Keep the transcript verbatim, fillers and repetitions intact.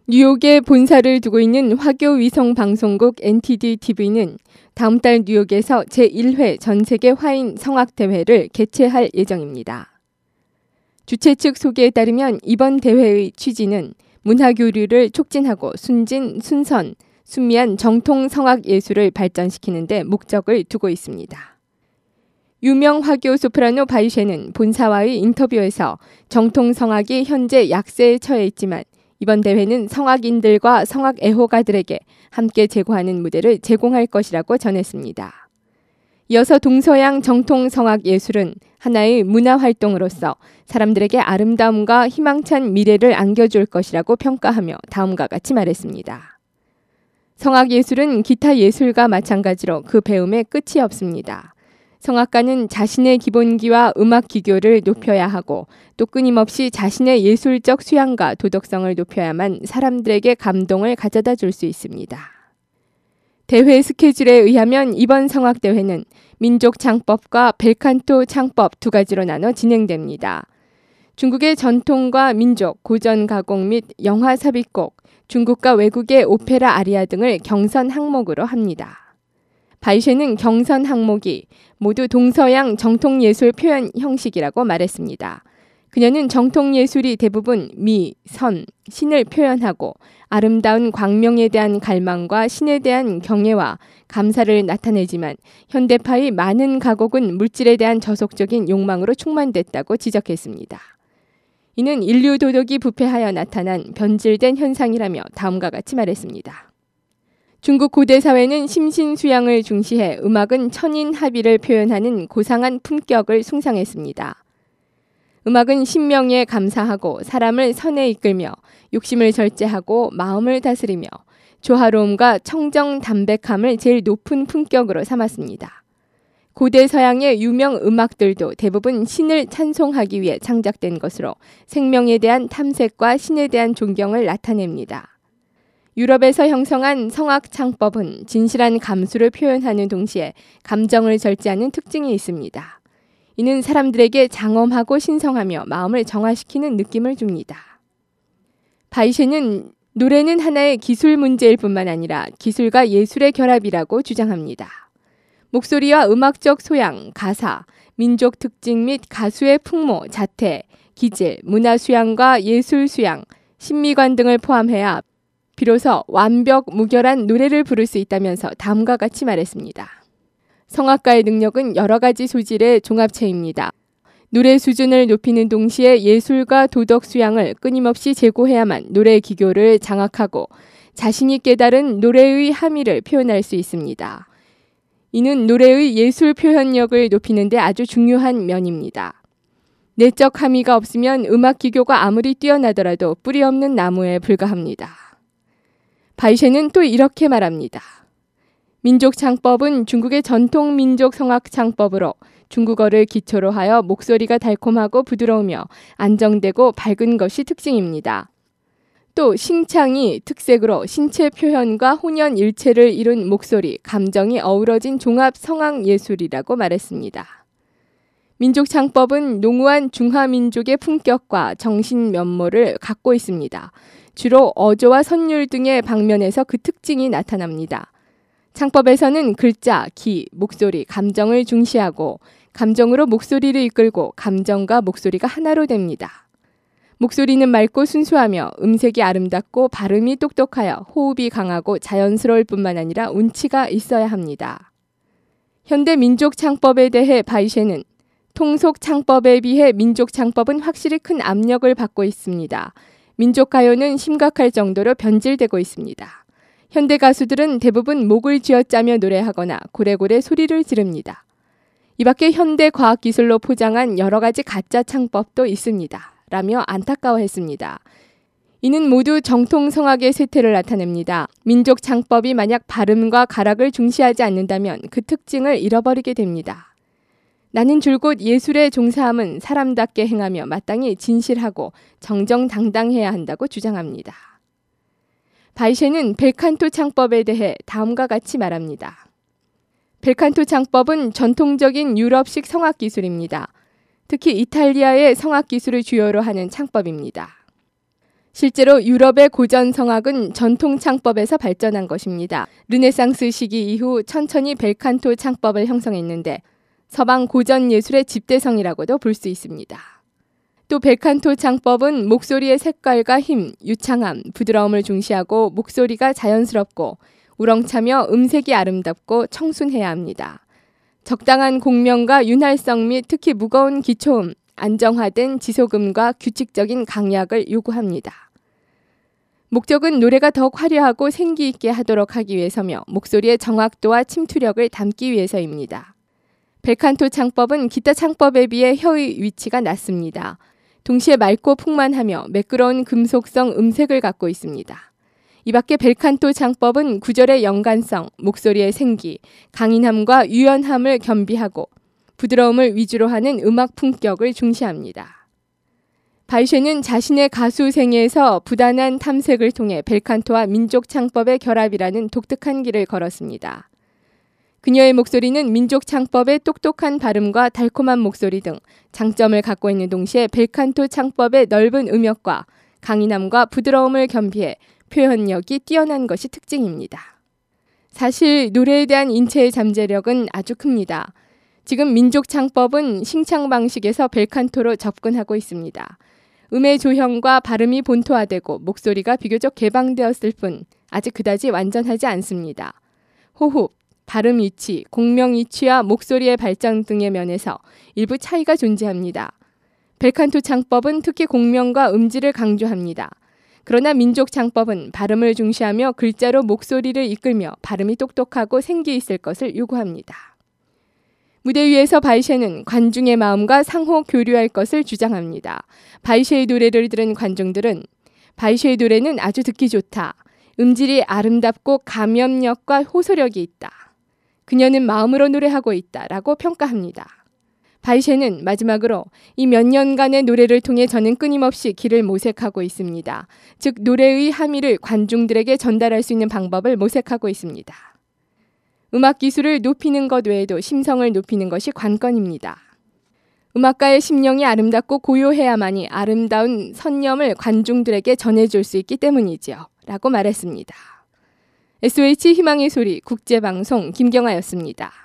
뉴욕에 본사를 두고 있는 화교 위성 방송국 엔티디티비는 다음 달 뉴욕에서 제일 회 전세계 화인 성악대회를 개최할 예정입니다. 주최 측 소개에 따르면 이번 대회의 취지는 문화교류를 촉진하고 순진, 순선, 순미한 정통 성악 예술을 발전시키는 데 목적을 두고 있습니다. 유명 화교 소프라노 바이셰는 본사와의 인터뷰에서 정통 성악이 현재 약세에 처해 있지만 이번 대회는 성악인들과 성악 애호가들에게 함께 제고하는 무대를 제공할 것이라고 전했습니다. 이어서 동서양 정통 성악 예술은 하나의 문화활동으로서 사람들에게 아름다움과 희망찬 미래를 안겨줄 것이라고 평가하며 다음과 같이 말했습니다. 성악 예술은 기타 예술과 마찬가지로 그 배움에 끝이 없습니다. 성악가는 자신의 기본기와 음악 기교를 높여야 하고 또 끊임없이 자신의 예술적 수양과 도덕성을 높여야만 사람들에게 감동을 가져다 줄 수 있습니다. 대회 스케줄에 의하면 이번 성악대회는 민족 창법과 벨칸토 창법 두 가지로 나눠 진행됩니다. 중국의 전통과 민족, 고전 가곡 및 영화 삽입곡, 중국과 외국의 오페라 아리아 등을 경선 항목으로 합니다. 바이셰는 경선 항목이 모두 동서양 정통예술 표현 형식이라고 말했습니다. 그녀는 정통예술이 대부분 미, 선, 신을 표현하고 아름다운 광명에 대한 갈망과 신에 대한 경애와 감사를 나타내지만 현대파의 많은 가곡은 물질에 대한 저속적인 욕망으로 충만됐다고 지적했습니다. 이는 인류 도덕이 부패하여 나타난 변질된 현상이라며 다음과 같이 말했습니다. 중국 고대 사회는 심신수양을 중시해 음악은 천인합의를 표현하는 고상한 품격을 숭상했습니다. 음악은 신명에 감사하고 사람을 선에 이끌며 욕심을 절제하고 마음을 다스리며 조화로움과 청정 담백함을 제일 높은 품격으로 삼았습니다. 고대 서양의 유명 음악들도 대부분 신을 찬송하기 위해 창작된 것으로 생명에 대한 탐색과 신에 대한 존경을 나타냅니다. 유럽에서 형성한 성악 창법은 진실한 감수를 표현하는 동시에 감정을 절제하는 특징이 있습니다. 이는 사람들에게 장엄하고 신성하며 마음을 정화시키는 느낌을 줍니다. 바이셰는 노래는 하나의 기술 문제일 뿐만 아니라 기술과 예술의 결합이라고 주장합니다. 목소리와 음악적 소양, 가사, 민족 특징 및 가수의 풍모, 자태, 기질, 문화 수양과 예술 수양, 신미관 등을 포함해야 비로소 완벽 무결한 노래를 부를 수 있다면서 다음과 같이 말했습니다. 성악가의 능력은 여러 가지 소질의 종합체입니다. 노래 수준을 높이는 동시에 예술과 도덕 수양을 끊임없이 제고해야만 노래의 기교를 장악하고 자신이 깨달은 노래의 함의를 표현할 수 있습니다. 이는 노래의 예술 표현력을 높이는 데 아주 중요한 면입니다. 내적 함의가 없으면 음악 기교가 아무리 뛰어나더라도 뿌리 없는 나무에 불과합니다. 바이셰는 또 이렇게 말합니다. 민족 창법은 중국의 전통 민족 성악 창법으로 중국어를 기초로 하여 목소리가 달콤하고 부드러우며 안정되고 밝은 것이 특징입니다. 또 싱창이 특색으로 신체 표현과 혼연일체를 이룬 목소리, 감정이 어우러진 종합 성악 예술이라고 말했습니다. 민족 창법은 농후한 중화민족의 품격과 정신 면모를 갖고 있습니다. 주로 어조와 선율 등의 방면에서 그 특징이 나타납니다. 창법에서는 글자, 기, 목소리, 감정을 중시하고 감정으로 목소리를 이끌고 감정과 목소리가 하나로 됩니다. 목소리는 맑고 순수하며 음색이 아름답고 발음이 똑똑하여 호흡이 강하고 자연스러울 뿐만 아니라 운치가 있어야 합니다. 현대 민족 창법에 대해 바이셰는 통속 창법에 비해 민족 창법은 확실히 큰 압력을 받고 있습니다. 민족 가요는 심각할 정도로 변질되고 있습니다. 현대 가수들은 대부분 목을 쥐어짜며 노래하거나 고래고래 소리를 지릅니다. 이 밖에 현대 과학기술로 포장한 여러 가지 가짜 창법도 있습니다. 라며 안타까워했습니다. 이는 모두 정통 성악의 쇠퇴를 나타냅니다. 민족 창법이 만약 발음과 가락을 중시하지 않는다면 그 특징을 잃어버리게 됩니다. 나는 줄곧 예술의 종사함은 사람답게 행하며 마땅히 진실하고 정정당당해야 한다고 주장합니다. 바이셰는 벨칸토 창법에 대해 다음과 같이 말합니다. 벨칸토 창법은 전통적인 유럽식 성악 기술입니다. 특히 이탈리아의 성악 기술을 주요로 하는 창법입니다. 실제로 유럽의 고전 성악은 전통 창법에서 발전한 것입니다. 르네상스 시기 이후 천천히 벨칸토 창법을 형성했는데 서방 고전 예술의 집대성이라고도 볼 수 있습니다. 또 벨칸토 창법은 목소리의 색깔과 힘, 유창함, 부드러움을 중시하고 목소리가 자연스럽고 우렁차며 음색이 아름답고 청순해야 합니다. 적당한 공명과 윤활성 및 특히 무거운 기초음, 안정화된 지속음과 규칙적인 강약을 요구합니다. 목적은 노래가 더욱 화려하고 생기 있게 하도록 하기 위해서며 목소리의 정확도와 침투력을 담기 위해서입니다. 벨칸토 창법은 기타 창법에 비해 혀의 위치가 낮습니다. 동시에 맑고 풍만하며 매끄러운 금속성 음색을 갖고 있습니다. 이 밖에 벨칸토 창법은 구절의 연관성, 목소리의 생기, 강인함과 유연함을 겸비하고 부드러움을 위주로 하는 음악 품격을 중시합니다. 바이셰는 자신의 가수 생애에서 부단한 탐색을 통해 벨칸토와 민족 창법의 결합이라는 독특한 길을 걸었습니다. 그녀의 목소리는 민족 창법의 똑똑한 발음과 달콤한 목소리 등 장점을 갖고 있는 동시에 벨칸토 창법의 넓은 음역과 강인함과 부드러움을 겸비해 표현력이 뛰어난 것이 특징입니다. 사실 노래에 대한 인체의 잠재력은 아주 큽니다. 지금 민족 창법은 싱창 방식에서 벨칸토로 접근하고 있습니다. 음의 조형과 발음이 본토화되고 목소리가 비교적 개방되었을 뿐 아직 그다지 완전하지 않습니다. 호흡, 발음 위치, 공명 위치와 목소리의 발전 등의 면에서 일부 차이가 존재합니다. 벨칸토 창법은 특히 공명과 음질을 강조합니다. 그러나 민족 창법은 발음을 중시하며 글자로 목소리를 이끌며 발음이 똑똑하고 생기 있을 것을 요구합니다. 무대 위에서 바이셰는 관중의 마음과 상호 교류할 것을 주장합니다. 바이셰의 노래를 들은 관중들은 바이셰의 노래는 아주 듣기 좋다. 음질이 아름답고 감염력과 호소력이 있다. 그녀는 마음으로 노래하고 있다. 라고 평가합니다. 바이셰는 마지막으로 이 몇 년간의 노래를 통해 저는 끊임없이 길을 모색하고 있습니다. 즉 노래의 함의를 관중들에게 전달할 수 있는 방법을 모색하고 있습니다. 음악 기술을 높이는 것 외에도 심성을 높이는 것이 관건입니다. 음악가의 심령이 아름답고 고요해야만이 아름다운 선념을 관중들에게 전해줄 수 있기 때문이지요. 라고 말했습니다. 에스오에이치 희망의 소리 국제방송 김경아였습니다.